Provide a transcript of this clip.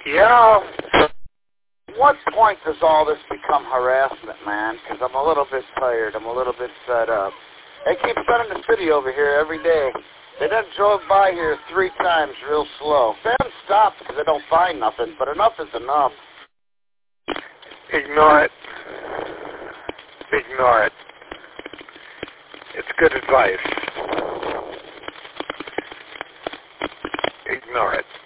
Yeah. What point does all this become harassment, man? Because I'm a little bit tired. I'm a little bit fed up. They keep sending the city over here every day. They done drove by here 3 times real slow. They haven't stopped because they don't find nothing, but enough is enough. Ignore it. Ignore it. It's good advice. Ignore it.